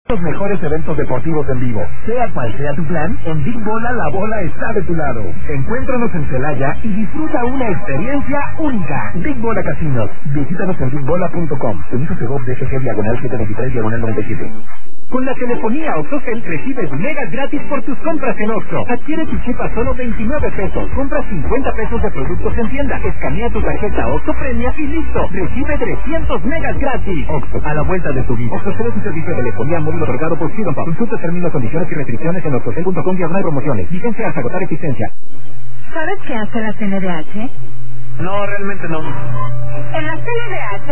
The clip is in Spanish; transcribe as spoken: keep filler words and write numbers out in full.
Los mejores eventos deportivos en vivo. Sea cual sea tu plan, en Big Bola la bola está de tu lado. Encuéntranos en Celaya y disfruta una experiencia única. Big Bola Casinos. Visítanos en big bola punto com. Permiso Segov D G G diagonal setecientos veintitrés diagonal noventa y siete. Con la telefonía OxxoCell recibes megas gratis por tus compras en Oxxo. Adquiere tu chip a solo veintinueve pesos. Compra cincuenta pesos de productos en tienda. Escanea tu tarjeta Oxxo Premia y listo. Recibe trescientos megas gratis. Oxxo, a la vuelta de tu vida. OxxoCell es un servicio de telefonía móvil otorgado por Freedom Pub. Consulta términos, condiciones y restricciones en oxxocell punto com diagonal promociones. Vigencia hasta agotar existencia. ¿Sabes qué hace la C N D H? No, realmente no. En la C N D H